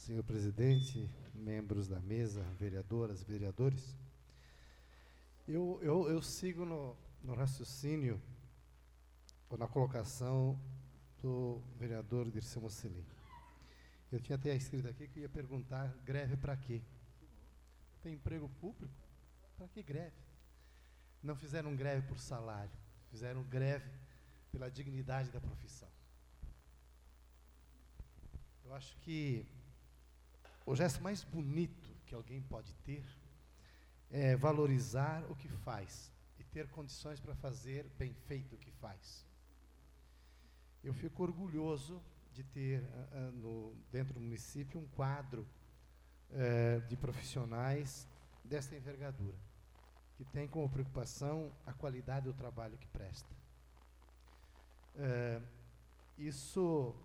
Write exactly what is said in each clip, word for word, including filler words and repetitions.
senhor presidente, membros da mesa, vereadoras, vereadores. Eu, eu, eu sigo no, no raciocínio, ou na colocação do vereador Dirceu Mosselin. Eu tinha até escrito aqui que eu ia perguntar, greve para quê? Tem emprego público? Para que greve? Não fizeram greve por salário, fizeram greve pela dignidade da profissão. Eu acho que o gesto mais bonito que alguém pode ter é valorizar o que faz e ter condições para fazer bem feito o que faz. Eu fico orgulhoso de ter uh, no, dentro do município um quadro uh, de profissionais dessa envergadura, que tem como preocupação a qualidade do trabalho que presta. Uh, isso,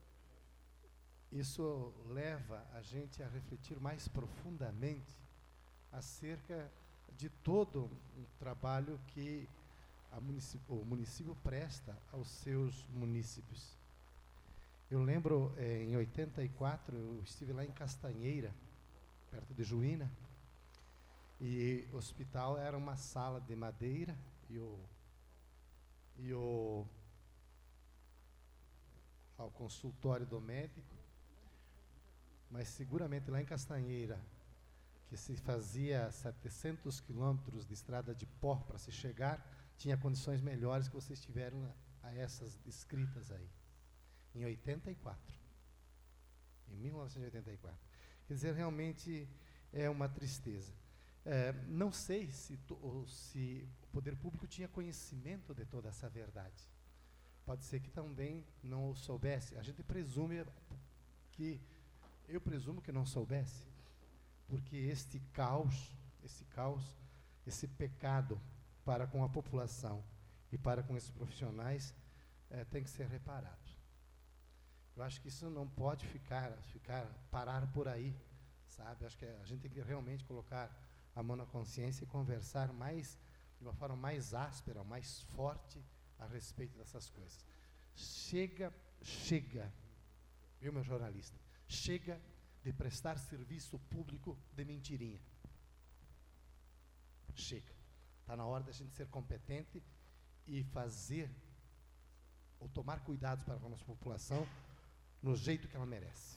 isso leva a gente a refletir mais profundamente acerca de todo o trabalho que a município, o município presta aos seus munícipes. Eu lembro, eh, em oitenta e quatro, eu estive lá em Castanheira, perto de Juína, e o hospital era uma sala de madeira, e o, e o, o consultório do médico, mas seguramente lá em Castanheira, que se fazia setecentos quilômetros de estrada de pó para se chegar, tinha condições melhores que vocês tiveram a, a essas descritas aí, em oitenta e quatro. Em mil novecentos e oitenta e quatro. Quer dizer, realmente é uma tristeza. É, não sei se, to, se o poder público tinha conhecimento de toda essa verdade. Pode ser que também não o soubesse. A gente presume que, eu presumo que não soubesse, porque este caos, esse caos, esse pecado para com a população e para com esses profissionais é, tem que ser reparado. Eu acho que isso não pode ficar, ficar, parar por aí, sabe? Acho que a gente tem que realmente colocar a mão na consciência e conversar mais, de uma forma mais áspera, mais forte a respeito dessas coisas. Chega, chega, viu, meu jornalista? Chega de prestar serviço público de mentirinha. Chega. Está na hora da gente ser competente e fazer, ou tomar cuidados para com a nossa população, no jeito que ela merece.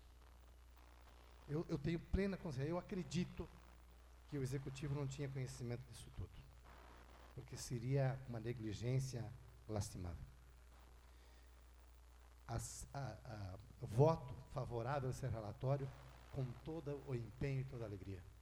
Eu, eu tenho plena consciência, eu acredito que o Executivo não tinha conhecimento disso tudo, porque seria uma negligência lastimável. As, a, a, voto favorável a esse relatório com todo o empenho e toda a alegria.